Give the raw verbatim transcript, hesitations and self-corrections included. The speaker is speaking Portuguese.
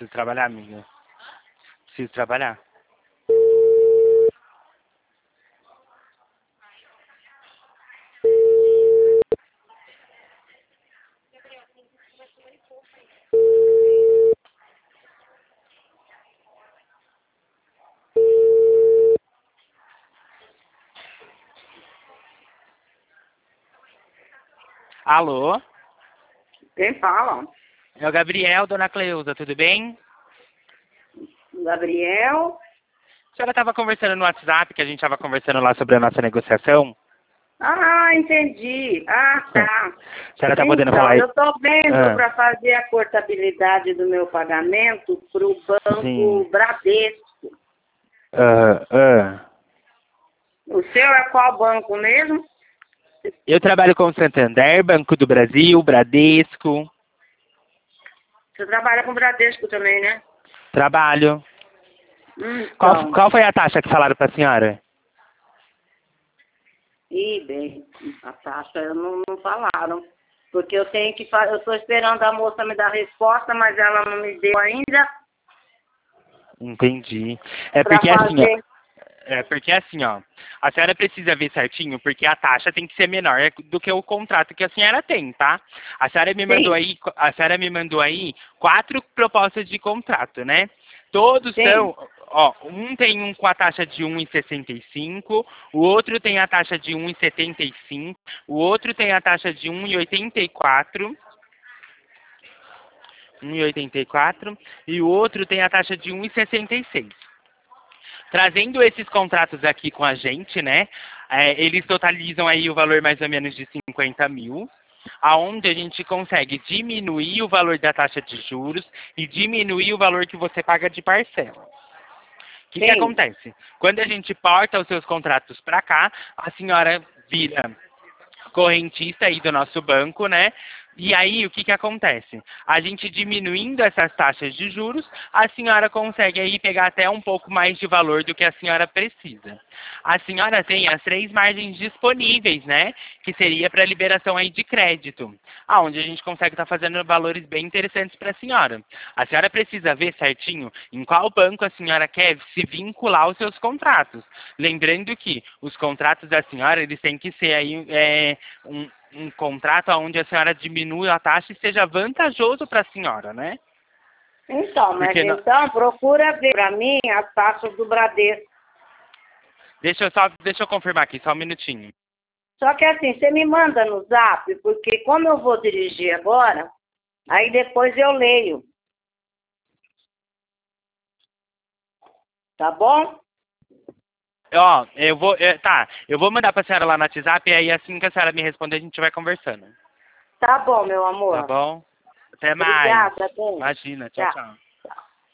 Preciso trabalhar, amiga. Preciso trabalhar. Alô? Quem fala? É o Gabriel, dona Cleusa, tudo bem? Gabriel? A senhora estava conversando no WhatsApp, que a gente estava conversando lá sobre a nossa negociação? Ah, entendi. Ah, tá. A senhora está podendo Então, falar aí? eu estou vendo Ah. para fazer a cortabilidade do meu pagamento para o Banco Sim. Bradesco. Ah, ah. O seu é qual banco mesmo? Eu trabalho com o Santander, Banco do Brasil, Bradesco. Você trabalha com Bradesco também, né? Trabalho. Hum, Qual, Então, qual foi a taxa que falaram para a senhora? e bem, a taxa não, não falaram. Porque eu tenho que fa- eu estou esperando a moça me dar a resposta, mas ela não me deu ainda Entendi. É para porque assim, ó, fazer. é porque assim, ó, a senhora precisa ver certinho, porque a taxa tem que ser menor do que o contrato que a senhora tem, tá? A senhora me mandou Sim, aí, a senhora me mandou aí quatro propostas de contrato, né? Todos sim, são, ó, um tem um com a taxa de um vírgula sessenta e cinco, o outro tem a taxa de um vírgula setenta e cinco, o outro tem a taxa de um vírgula oitenta e quatro, um vírgula oitenta e quatro, e o outro tem a taxa de um vírgula sessenta e seis. Trazendo esses contratos aqui com a gente, né? é, eles totalizam aí o valor mais ou menos de cinquenta mil, aonde a gente consegue diminuir o valor da taxa de juros e diminuir o valor que você paga de parcela. O que, que sim. acontece? Quando a gente porta os seus contratos para cá, a senhora vira correntista aí do nosso banco, né? E aí, o que que acontece? A gente diminuindo essas taxas de juros, a senhora consegue aí pegar até um pouco mais de valor do que a senhora precisa. A senhora tem as três margens disponíveis, né? Que seria para liberação aí de crédito, aonde a gente consegue estar fazendo valores bem interessantes para a senhora. A senhora precisa ver certinho em qual banco a senhora quer se vincular aos seus contratos. Lembrando que os contratos da senhora, eles têm que ser aí é, um, um contrato onde a senhora diminui a taxa e seja vantajoso para a senhora, né? Então, mas Porque, não- então procura ver para mim as taxas do Bradesco. deixa eu só, deixa eu confirmar aqui, só um minutinho. Só que assim, você me manda no zap, porque como eu vou dirigir agora, aí depois eu leio. Tá bom? Ó, eu vou, é, tá, eu vou mandar para a senhora lá no WhatsApp e aí assim que a senhora me responder a gente vai conversando. Tá bom, meu Tá amor. bom? Até mais. Obrigada, bem. Imagina, tchau, Tchau. tchau.